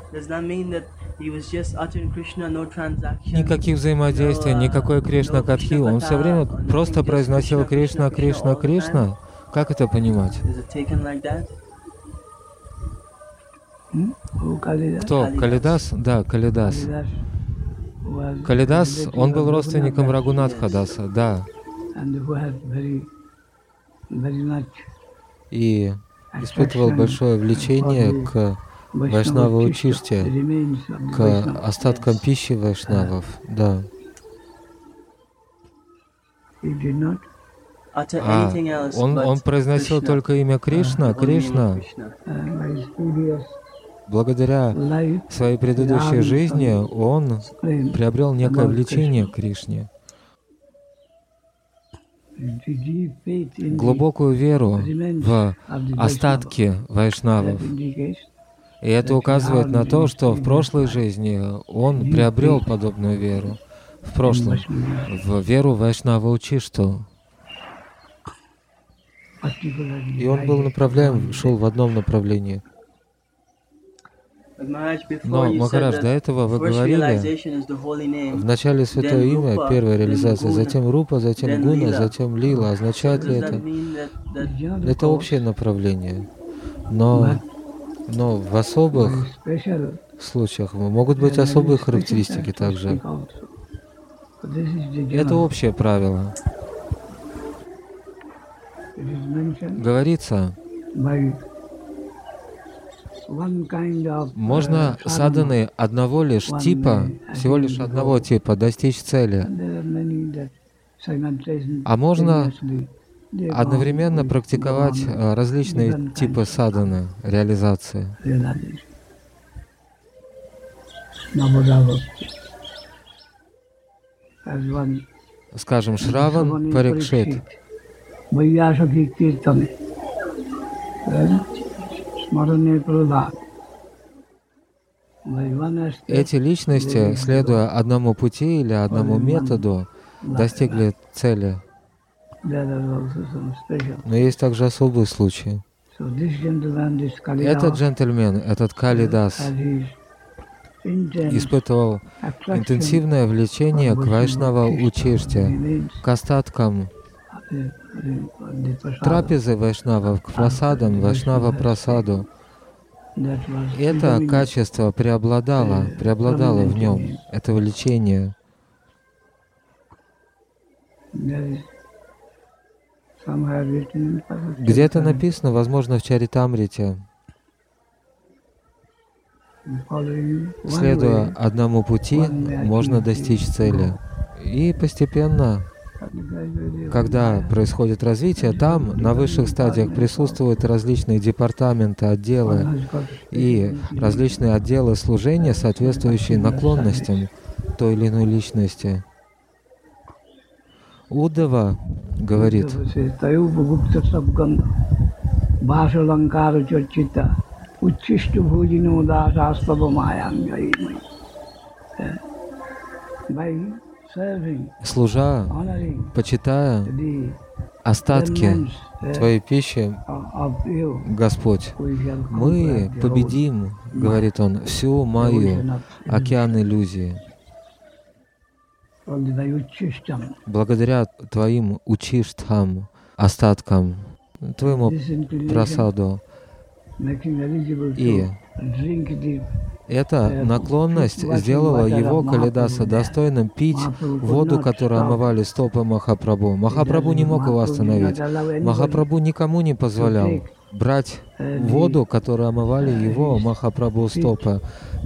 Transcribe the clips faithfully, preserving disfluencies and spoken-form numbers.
Никаких взаимодействий, никакой Кришна Катхи. Он все время просто произносил Кришна, Кришна, Кришна. Как это понимать? Кто? Калидас? Да, Калидас. Калидас, он был родственником Рагунатха-даса, да. И испытывал большое влечение к Вайшнава-учиште, к остаткам пищи вайшнавов, да. А он, он произносил только имя Кришна, Кришна. Благодаря своей предыдущей жизни он приобрел некое влечение к Кришне, глубокую веру в остатки вайшнавов. И это указывает на то, что в прошлой жизни он приобрел подобную веру, в прошлом, в веру Вайшнава-учишту. И он был направляем, шел в одном направлении. Но, Махарадж, до этого вы говорили, вначале Святое Имя, первая реализация, затем Рупа, затем Гуна, затем Лила. Означает ли это? Это общее направление. Но, но в особых случаях могут быть особые характеристики также. Это общее правило. Говорится, можно садханы одного лишь типа, всего лишь одного типа достичь цели, а можно одновременно практиковать различные типы садханы, реализации. Скажем, Шраван Парикшит. Эти личности, следуя одному пути или одному методу, достигли цели. Но есть также особые случаи. Этот джентльмен, этот Калидас, испытывал интенсивное влечение к Вайшнава-учиште, к остаткам трапезы вайшнавов, к прасадам, вайшнава-прасаду. Это качество преобладало, преобладало в нем, это влечение. Где-то написано, возможно, в Чаритамрите, следуя одному пути, можно достичь цели. И постепенно, когда происходит развитие, там, на высших стадиях, присутствуют различные департаменты, отделы и различные отделы служения, соответствующие наклонностям той или иной личности. Уддава говорит, служа, почитая остатки Твоей пищи, Господь, мы победим, говорит он, всю мою океан иллюзии. Благодаря Твоим учиштхам, остаткам, Твоему прасаду. И эта наклонность сделала его, Калидаса, достойным пить воду, которую омывали стопы Махапрабху. Махапрабху не мог его остановить. Махапрабху никому не позволял брать воду, которую омывали его, Махапрабху, стопы.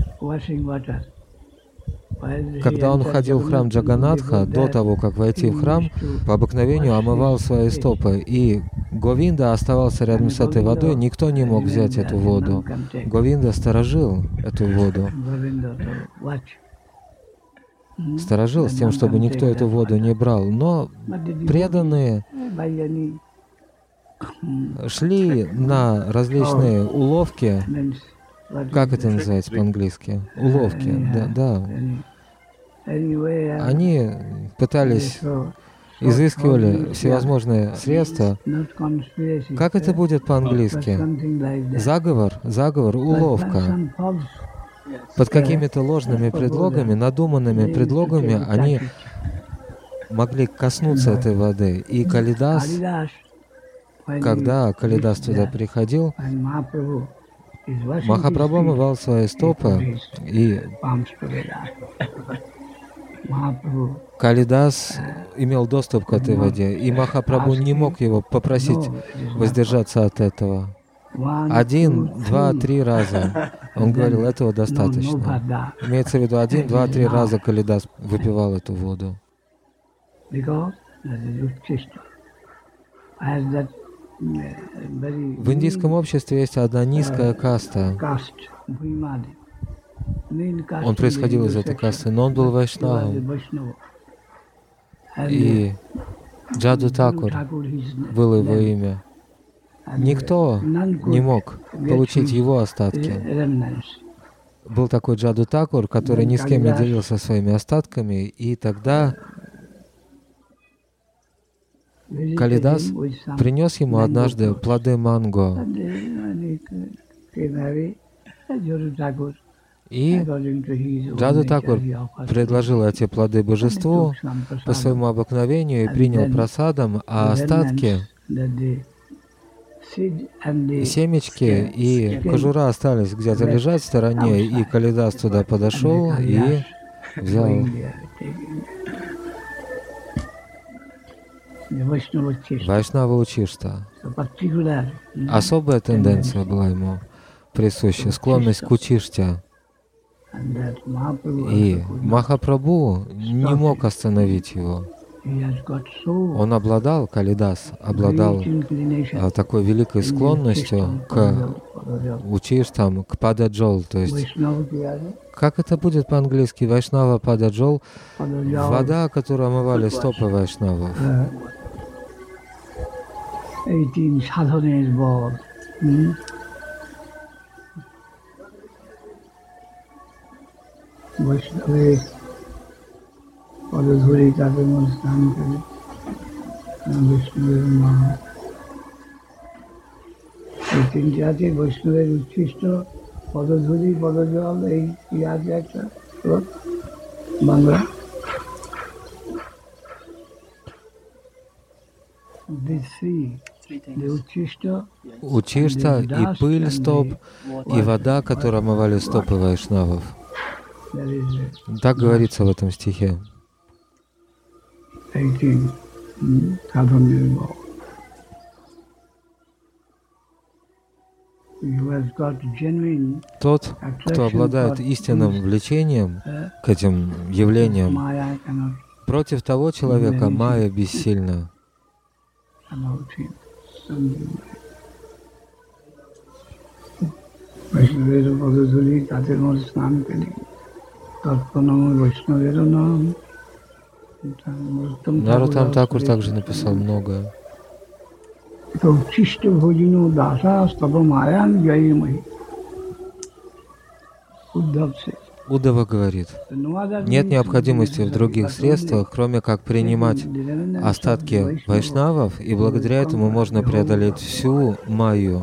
Когда он входил в храм Джаганатха, до того, как войти в храм, по обыкновению омывал свои стопы, и Говинда оставался рядом с этой водой, никто не мог взять эту воду. Говинда сторожил эту воду. Сторожил с тем, чтобы никто эту воду не брал. Но преданные шли на различные уловки. Как это называется по-английски? Уловки, да, да. Они пытались, изыскивали всевозможные средства. Как это будет по-английски? Заговор, заговор, уловка. под какими-то ложными предлогами, надуманными предлогами, они могли коснуться этой воды. И Калидас, когда Калидас туда приходил, Махапрабху омывал свои стопы, и Калидас имел доступ к этой воде, и Махапрабху не мог его попросить воздержаться от этого. Один, два, три раза. Он говорил, этого достаточно. Имеется в виду, один, два, три раза Калидас выпивал эту воду. В индийском обществе есть одна низкая каста. Он происходил из этой касты, но он был вайшнавом. И Джаду Такур было его имя. Никто не мог получить его остатки. Был такой Джаду Такур, который ни с кем не делился своими остатками, и тогда Калидас принес ему однажды плоды манго. И Джаду Такур предложил эти плоды божеству по своему обыкновению и принял просадом, а остатки, семечки и кожура остались где-то лежать в стороне, и Калидас туда подошел и взял. Вайшнава Учишта. Особая тенденция была ему присуща, склонность к Учиште. И Махапрабху не мог остановить его. Он обладал, Калидас обладал а, такой великой склонностью к учиштам, к пададжол. То есть, как это будет по-английски? Вайшнава пададжол — вода, которую омывали стопы вайшнавов. পদধূলি তাদের মধ্যে স্নান করে বৈষ্ণবের মা এই তিনটি আছে বৈষ্ণবের উচ্ছিষ্ট পদধূলি পদজল এই কি আছে একটা বাংলা Учишта и пыль стоп, и вода, которую омывали стопы вайшнавов. Так говорится в этом стихе. Тот, кто обладает истинным влечением к этим явлениям, против того человека майя бессильна. Нароттам Такур также написал многое. Уддава говорит, нет необходимости в других средствах, кроме как принимать остатки вайшнавов, и благодаря этому можно преодолеть всю майю.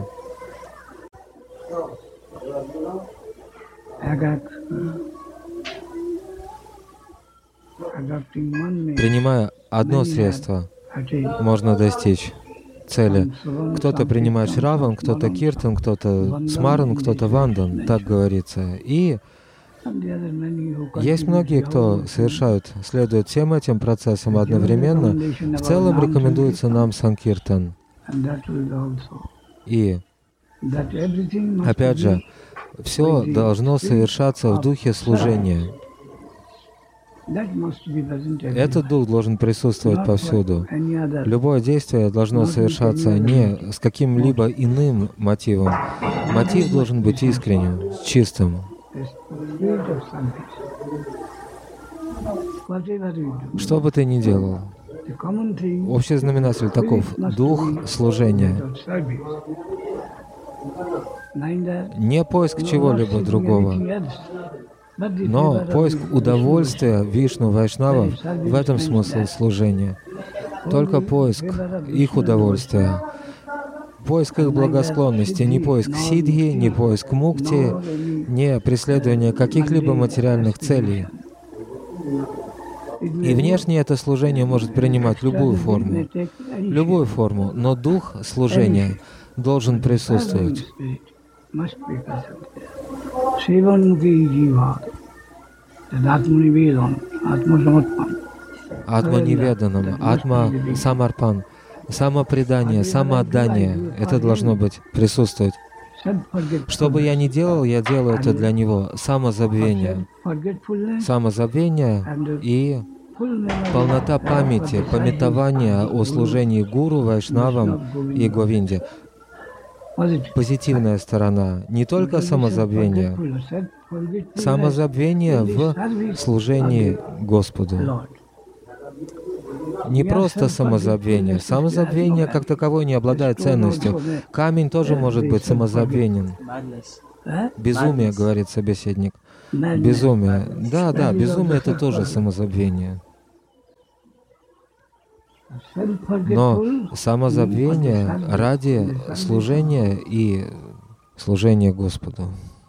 Принимая одно средство, можно достичь цели. Кто-то принимает шраван, кто-то киртан, кто-то смаран, кто-то вандан, так говорится. И есть многие, кто совершают, следуют всем этим процессам одновременно. В целом рекомендуется нам санкиртан. И, опять же, все должно совершаться в духе служения. Этот дух должен присутствовать повсюду. Любое действие должно совершаться не с каким-либо иным мотивом. Мотив должен быть искренним, чистым. Что бы ты ни делал, общий знаменатель таков — дух служения. Не поиск чего-либо другого, но поиск удовольствия Вишну, Вайшнава, в этом смысл служения. Только поиск их удовольствия. поиск их благосклонности, не поиск сиддхи, не поиск мукти, не преследование каких-либо материальных целей. И внешне это служение может принимать любую форму, любую форму, но дух служения должен присутствовать. Атма-неведанам, атма-самарпан, самопредание, самоотдание — это должно быть, присутствовать. Что бы я ни делал, я делаю это для Него. Самозабвение. Самозабвение и полнота памяти, памятования о служении Гуру, Вайшнавам и Говинде. Позитивная сторона. Не только самозабвение. Самозабвение в служении Господу. Не просто самозабвение. Самозабвение как таковое не обладает ценностью. Камень тоже может быть самозабвенен. Безумие, говорит собеседник. Безумие. Да, да, безумие — это тоже самозабвение. Но самозабвение ради служения и служения Господу.